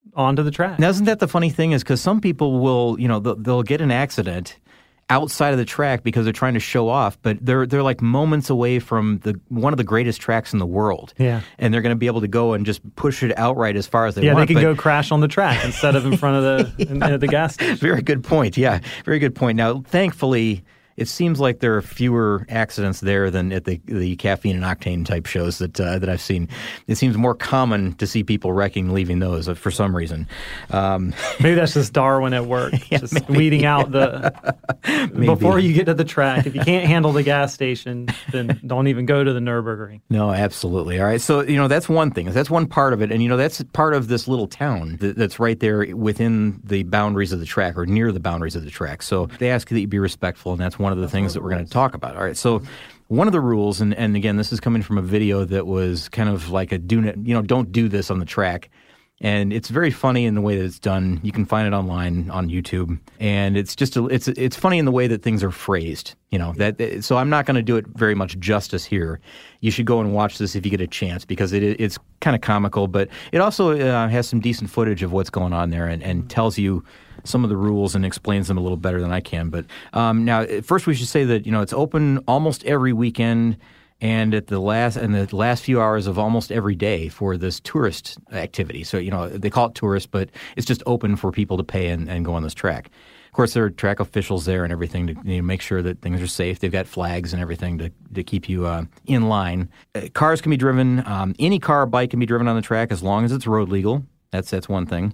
Speaker 5: onto the track.
Speaker 4: Now, isn't that the funny thing is because some people will, they'll get an accident outside of the track because they're trying to show off, but they're like moments away from one of the greatest tracks in the world.
Speaker 5: Yeah.
Speaker 4: And they're going to be able to go and just push it outright as far as they want.
Speaker 5: Yeah, they can go crash on the track instead of in front of the gas station.
Speaker 4: Very good point. Yeah, very good point. Now, thankfully, it seems like there are fewer accidents there than at the caffeine and octane type shows that I've seen. It seems more common to see people wrecking and leaving those for some reason.
Speaker 5: Maybe that's just Darwin at work, just weeding out before you get to the track. If you can't handle the gas station, then don't even go to the Nürburgring.
Speaker 4: No, absolutely. All right, so that's one thing. That's one part of it, and that's part of this little town that's right there within the boundaries of the track or near the boundaries of the track. So they ask that you be respectful, and that's one of the things that we're going to talk about. All right, so one of the rules, and again, this is coming from a video that was kind of like a don't do this on the track. And it's very funny in the way that it's done. You can find it online on YouTube, and it's just it's funny in the way that things are phrased. So I'm not going to do it very much justice here. You should go and watch this if you get a chance because it's kind of comical, but it also has some decent footage of what's going on there and tells you some of the rules and explains them a little better than I can. But now, first we should say that it's open almost every weekend. And in the last few hours of almost every day for this tourist activity. So, they call it tourist, but it's just open for people to pay and go on this track. Of course, there are track officials there and everything to make sure that things are safe. They've got flags and everything to keep you in line. Cars can be driven. Any car or bike can be driven on the track as long as it's road legal. That's one thing.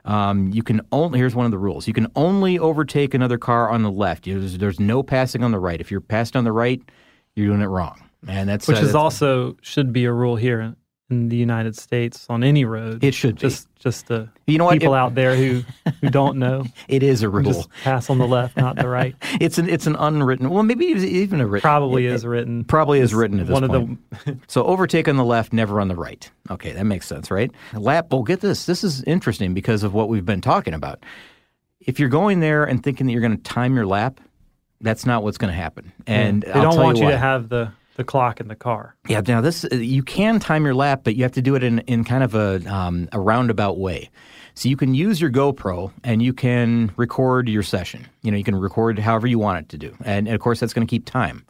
Speaker 4: Here's one of the rules. You can only overtake another car on the left. There's no passing on the right. If you're passing on the right, you're doing it wrong. And that's
Speaker 5: also should be a rule here in the United States on any road.
Speaker 4: It should
Speaker 5: be. Just people out there who don't know.
Speaker 4: It is a rule.
Speaker 5: Just pass on the left, not the right.
Speaker 4: It's an unwritten. Well, maybe even a written.
Speaker 5: Probably is written.
Speaker 4: Probably is written at this point. So overtake on the left, never on the right. Okay, that makes sense, right? Lap. Well, get this. This is interesting because of what we've been talking about. If you're going there and thinking that you're going to time your lap, that's not what's going to happen. And
Speaker 5: they don't want you to have the clock in the car.
Speaker 4: Yeah, now you can time your lap, but you have to do it in kind of a roundabout way. So you can use your GoPro and you can record your session. You can record however you want it to do. And of course, that's going to keep time.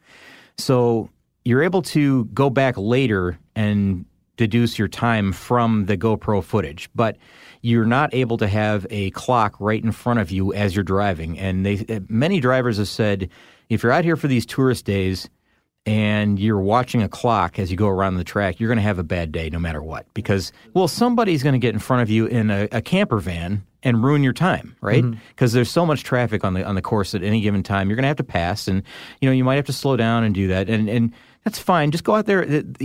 Speaker 4: So you're able to go back later and deduce your time from the GoPro footage, but you're not able to have a clock right in front of you as you're driving. And many drivers have said, if you're out here for these tourist days and you're watching a clock as you go around the track, you're going to have a bad day no matter what. Because, somebody's going to get in front of you in a camper van and ruin your time, right? Because there's so much traffic on the course at any given time. You're going to have to pass, and you might have to slow down and do that. And that's fine. Just go out there.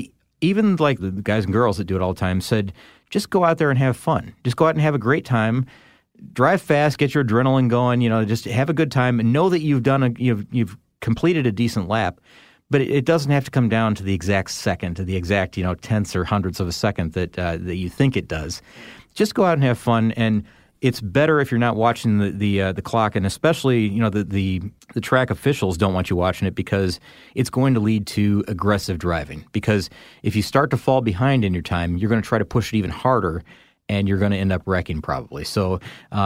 Speaker 4: Even like the guys and girls that do it all the time said, just go out there and have fun. Just go out and have a great time. Drive fast, get your adrenaline going. Just have a good time, and know that you've completed a decent lap. But it doesn't have to come down to the exact second, to the exact tenths or hundredths of a second that you think it does. Just go out and have fun, and it's better if you're not watching the clock, and especially the track officials don't want you watching it because it's going to lead to aggressive driving. Because if you start to fall behind in your time, you're going to try to push it even harder, and you're going to end up wrecking probably. So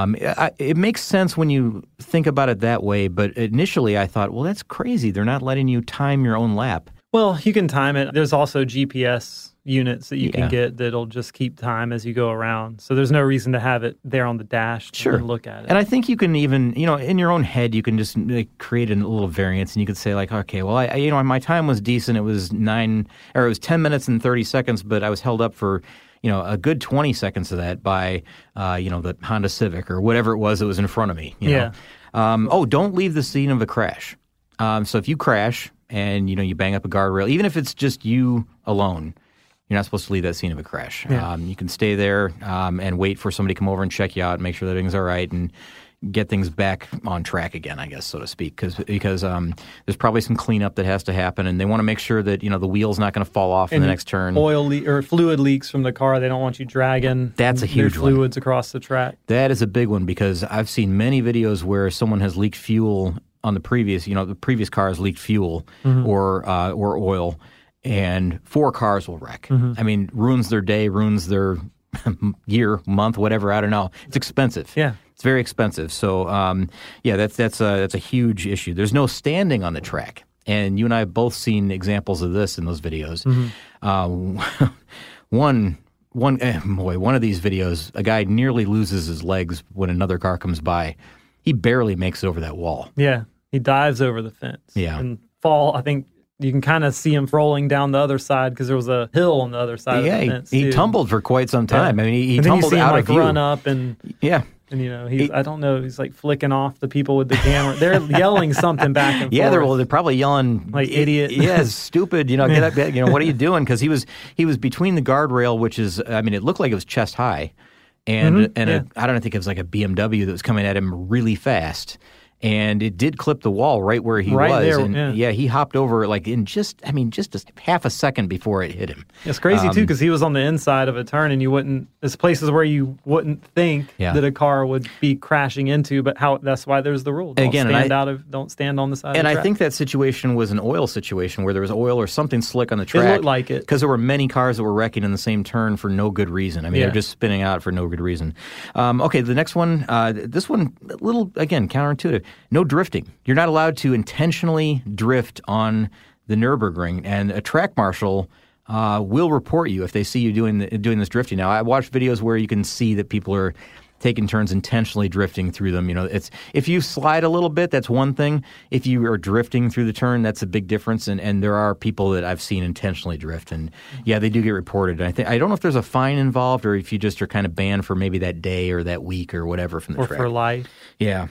Speaker 4: it makes sense when you think about it that way, but initially I thought, well, that's crazy. They're not letting you time your own lap.
Speaker 5: Well, you can time it. There's also GPS units that you can get that'll just keep time as you go around. So there's no reason to have it there on the dash to look at it.
Speaker 4: And I think you can even, in your own head, you can just create a little variance, and you could say like, okay, well, my time was decent. It was 10 minutes and 30 seconds, but I was held up for a good 20 seconds of that by, the Honda Civic or whatever it was that was in front of me. Don't leave the scene of a crash. So if you crash and, you bang up a guardrail, even if it's just you alone, you're not supposed to leave that scene of a crash.
Speaker 5: Yeah.
Speaker 4: You can stay there and wait for somebody to come over and check you out and make sure that everything's all right and get things back on track again, I guess, so to speak, because there's probably some cleanup that has to happen, and they want to make sure that the wheel's not going to fall off in the next turn.
Speaker 5: Oil or fluid leaks from the car, they don't want you dragging.
Speaker 4: That's a huge one.
Speaker 5: Fluids across the track.
Speaker 4: That is a big one because I've seen many videos where someone has leaked fuel on the previous car has leaked fuel or oil, and 4 cars will wreck. I mean, ruins their day, ruins their year, month, whatever. I don't know. It's expensive.
Speaker 5: Yeah.
Speaker 4: It's very expensive. So, that's a huge issue. There's no standing on the track. And you and I have both seen examples of this in those videos. One of these videos, a guy nearly loses his legs when another car comes by. He barely makes it over that wall.
Speaker 5: Yeah. He dives over the fence.
Speaker 4: Yeah.
Speaker 5: And fall, I think you can kind of see him rolling down the other side because there was a hill on the other side of the fence.
Speaker 4: He tumbled for quite some time.
Speaker 5: Yeah.
Speaker 4: I mean, he
Speaker 5: and then
Speaker 4: tumbled
Speaker 5: you see him,
Speaker 4: out
Speaker 5: like,
Speaker 4: of view.
Speaker 5: run up and and I don't know, he's like flicking off the people with the camera. They're yelling something back and forth.
Speaker 4: They're probably yelling
Speaker 5: like idiot.
Speaker 4: Yeah, stupid. Get up. What are you doing? Because he was between the guardrail, which is, it looked like it was chest high, and I don't think it was like a BMW that was coming at him really fast. And it did clip the wall right where he was.
Speaker 5: There,
Speaker 4: and he hopped over like in just half a second before it hit him.
Speaker 5: It's crazy too because he was on the inside of a turn, and there's places where you wouldn't think that a car would be crashing into, but that's why there's the rule. Don't stand on the side of the track.
Speaker 4: And I think that situation was an oil situation where there was oil or something slick on the track.
Speaker 5: It looked like it.
Speaker 4: Because there were many cars that were wrecking in the same turn for no good reason. They're just spinning out for no good reason. Okay, the next one, this one, a little, again, counterintuitive. No drifting. You're not allowed to intentionally drift on the Nürburgring, and a track marshal will report you if they see you doing this drifting. Now, I watched videos where you can see that people are taking turns intentionally drifting through them. It's if you slide a little bit, that's one thing. If you are drifting through the turn, that's a big difference. And there are people that I've seen intentionally drift, and they do get reported. And I don't know if there's a fine involved or if you just are kind of banned for maybe that day or that week or whatever from the track.
Speaker 5: Or for life.
Speaker 4: Yeah.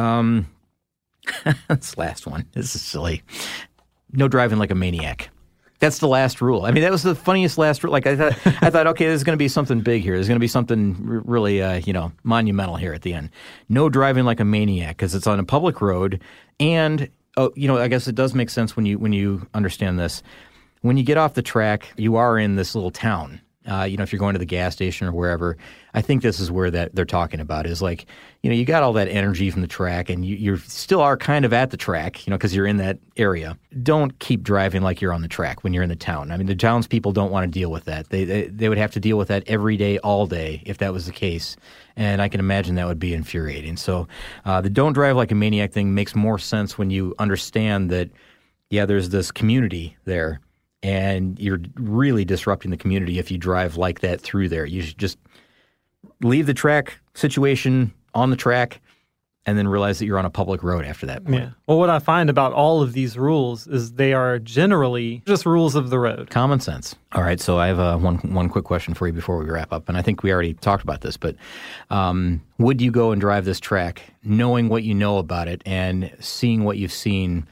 Speaker 4: This last one. This is silly. No driving like a maniac. That's the last rule. That was the funniest last rule. Like I thought, okay, there's going to be something big here. There's going to be something really, monumental here at the end. No driving like a maniac because it's on a public road, and I guess it does make sense when you understand this. When you get off the track, you are in this little town. If you're going to the gas station or wherever, I think this is where that they're talking about is like, you got all that energy from the track and you still are kind of at the track, because you're in that area. Don't keep driving like you're on the track when you're in the town. The townspeople don't want to deal with that. They would have to deal with that every day, all day, if that was the case. And I can imagine that would be infuriating. So the don't drive like a maniac thing makes more sense when you understand that, there's this community there. And you're really disrupting the community if you drive like that through there. You should just leave the track situation on the track and then realize that you're on a public road after that point.
Speaker 5: Yeah. Well, what I find about all of these rules is they are generally just rules of the road.
Speaker 4: Common sense. All right, so I have one quick question for you before we wrap up. And I think we already talked about this, but would you go and drive this track knowing what you know about it and seeing what you've seen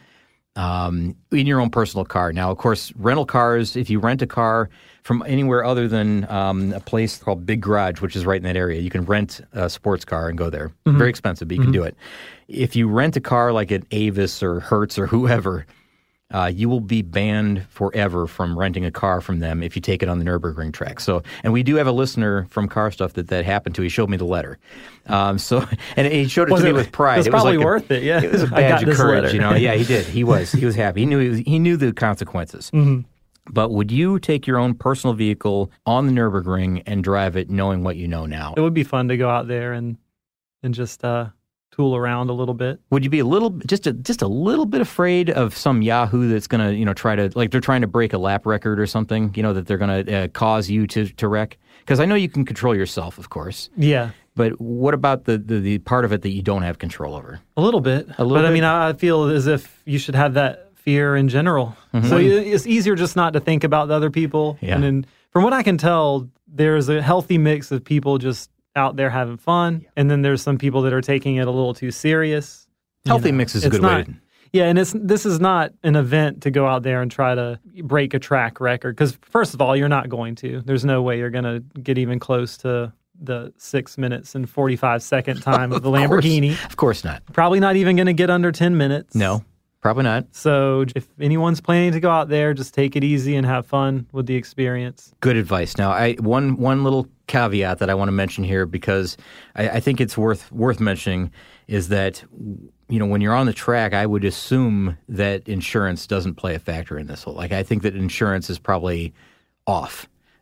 Speaker 4: in your own personal car? Now, of course, rental cars, if you rent a car from anywhere other than a place called Big Garage, which is right in that area, you can rent a sports car and go there. Mm-hmm. Very expensive, but you can do it. If you rent a car like at Avis or Hertz or whoever, you will be banned forever from renting a car from them if you take it on the Nürburgring track. So, and we do have a listener from Car Stuff that happened to. He showed me the letter. And he showed it to me with pride.
Speaker 5: It was probably worth it. Yeah,
Speaker 4: it was a badge of courage. Yeah, he did. He was happy. He knew the consequences.
Speaker 5: Mm-hmm.
Speaker 4: But would you take your own personal vehicle on the Nürburgring and drive it knowing what you know now?
Speaker 5: It would be fun to go out there and just tool around a little bit.
Speaker 4: Would you be a little bit afraid of some Yahoo that's going to try to, like, they're trying to break a lap record or something, that they're going to cause you to wreck? Because I know you can control yourself, of course.
Speaker 5: Yeah.
Speaker 4: But what about the part of it that you don't have control over?
Speaker 5: A little bit. But I feel as if you should have that fear in general. Mm-hmm. So it's easier just not to think about the other people.
Speaker 4: Yeah.
Speaker 5: And then from what I can tell, there's a healthy mix of people just out there having fun, and then there's some people that are taking it a little too serious.
Speaker 4: Healthy mix is a good way.
Speaker 5: Yeah, and this is not an event to go out there and try to break a track record, because first of all, you're not going to. There's no way you're going to get even close to the 6 minutes and 45-second time of the Lamborghini.
Speaker 4: Of course not.
Speaker 5: Probably not even going to get under 10 minutes.
Speaker 4: No. Probably not.
Speaker 5: So if anyone's planning to go out there, just take it easy and have fun with the experience.
Speaker 4: Good advice. Now, one little caveat that I want to mention here, because I think it's worth mentioning, is that when you're on the track, I would assume that insurance doesn't play a factor in this whole. I think that insurance is probably off.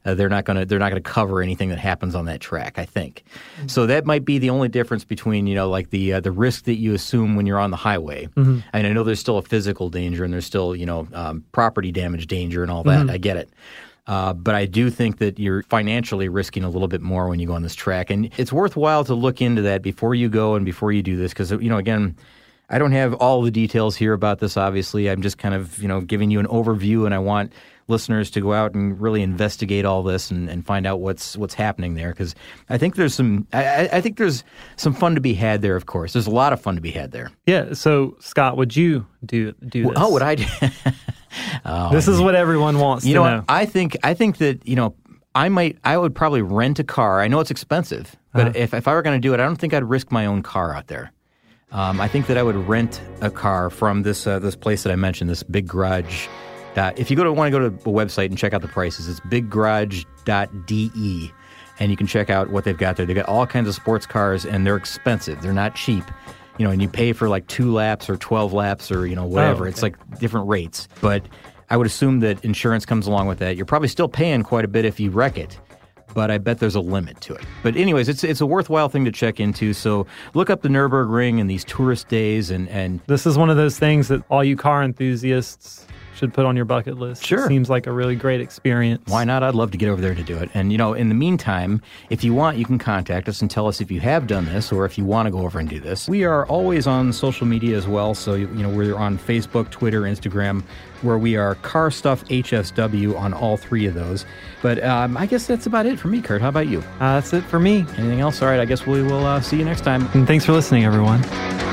Speaker 4: They're not going to cover anything that happens on that track, I think. So that might be the only difference between, like the risk that you assume when you're on the highway. And I know there's still a physical danger and there's still, property damage danger and all that. I get it. But I do think that you're financially risking a little bit more when you go on this track. And it's worthwhile to look into that before you go and before you do this because, again, I don't have all the details here about this, obviously. I'm just kind of, giving you an overview, and I want listeners to go out and really investigate all this and find out what's happening there because I think there's some fun to be had there, of course. There's a lot of fun to be had there.
Speaker 5: Yeah. So, Scott, would you do this?
Speaker 4: Oh, would I do?
Speaker 5: This is what everyone wants to know.
Speaker 4: I think that, I would probably rent a car. I know it's expensive, but if I were going to do it, I don't think I'd risk my own car out there. I think that I would rent a car from this place that I mentioned, this Big Garage. If you want to go to a website and check out the prices, it's biggarage.de, and you can check out what they've got there. They've got all kinds of sports cars, and they're expensive. They're not cheap. And you pay for like 2 laps or 12 laps or, whatever. It's like different rates. But I would assume that insurance comes along with that. You're probably still paying quite a bit if you wreck it. But I bet there's a limit to it. But anyways, it's a worthwhile thing to check into. So look up the Nürburgring and these tourist days. And
Speaker 5: this is one of those things that all you car enthusiasts should put on your bucket list.
Speaker 4: Sure.
Speaker 5: It seems like a really great experience.
Speaker 4: Why not? I'd love to get over there to do it. And, in the meantime, if you want, you can contact us and tell us if you have done this or if you want to go over and do this. We are always on social media as well. So, we're on Facebook, Twitter, Instagram, where we are Car Stuff HSW on all 3 of those. But I guess that's about it for me, Kurt. How about you?
Speaker 5: That's it for me.
Speaker 4: Anything else? All right, I guess we will see you next time.
Speaker 5: And thanks for listening, everyone.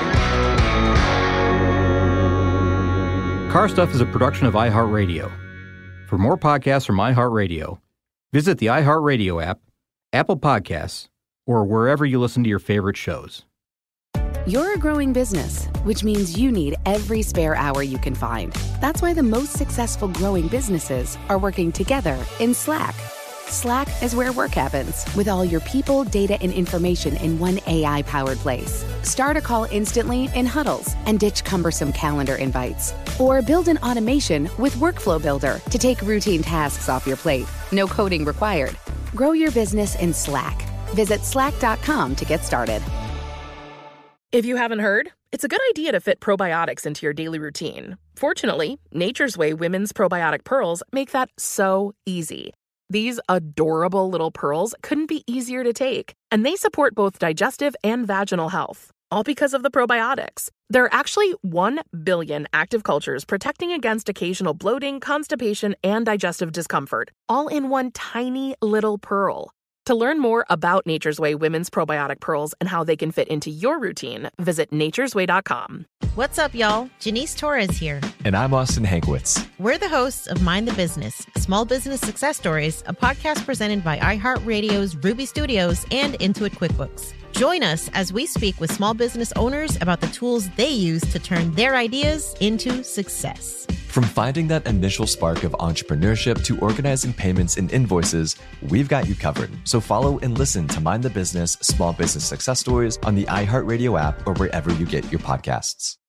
Speaker 4: Car Stuff is a production of iHeartRadio. For more podcasts from iHeartRadio, visit the iHeartRadio app, Apple Podcasts, or wherever you listen to your favorite shows.
Speaker 3: You're a growing business, which means you need every spare hour you can find. That's why the most successful growing businesses are working together in Slack. Slack is where work happens, with all your people, data, and information in one AI-powered place. Start a call instantly in huddles and ditch cumbersome calendar invites. Or build an automation with Workflow Builder to take routine tasks off your plate. No coding required. Grow your business in Slack. Visit slack.com to get started.
Speaker 7: If you haven't heard, it's a good idea to fit probiotics into your daily routine. Fortunately, Nature's Way Women's Probiotic Pearls make that so easy. These adorable little pearls couldn't be easier to take, and they support both digestive and vaginal health, all because of the probiotics. There are actually 1 billion active cultures protecting against occasional bloating, constipation, and digestive discomfort, all in one tiny little pearl. To learn more about Nature's Way Women's Probiotic Pearls and how they can fit into your routine, visit naturesway.com.
Speaker 8: What's up, y'all? Janice Torres here.
Speaker 9: And I'm Austin Hankwitz.
Speaker 8: We're the hosts of Mind the Business, Small Business Success Stories, a podcast presented by iHeartRadio's Ruby Studios and Intuit QuickBooks. Join us as we speak with small business owners about the tools they use to turn their ideas into success.
Speaker 9: From finding that initial spark of entrepreneurship to organizing payments and invoices, we've got you covered. So follow and listen to Mind the Business Small Business Success Stories on the iHeartRadio app or wherever you get your podcasts.